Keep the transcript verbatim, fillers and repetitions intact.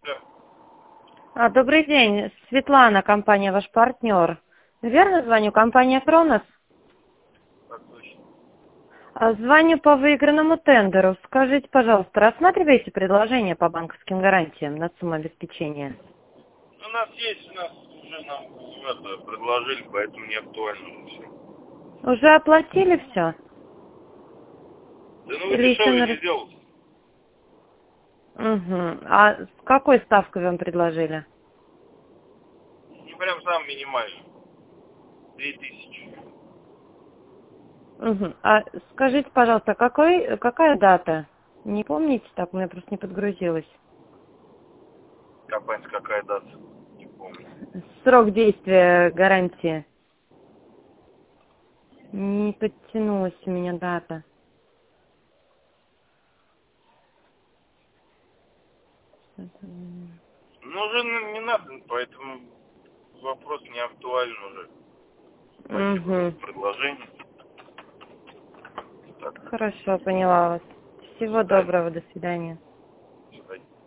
А, добрый день, Светлана, компания «Ваш партнер». Верно звоню? Компания «Кронос». Так точно. А, Звоню по выигранному тендеру. Скажите, пожалуйста, рассматриваете предложение по банковским гарантиям на сумму обеспечения? У нас есть, у нас уже нам это предложили, поэтому не актуально уже все. Уже оплатили все? Да ну вы Или еще дешевле на... не рас- делаете. Угу. А с какой ставкой вам предложили? Ну прям сам минимальный. Три тысячи. Угу. А скажите, пожалуйста, какой, какая дата? Не помните, так у меня просто не подгрузилось. Капать, какая дата? Не помню. Срок действия гарантии. Не подтянулась у меня дата. Ну уже ну, не надо, поэтому вопрос не актуален уже. Спасибо за Угу. предложение. Так, Хорошо, поняла вас. до Всего свидания. доброго, до свидания. До свидания.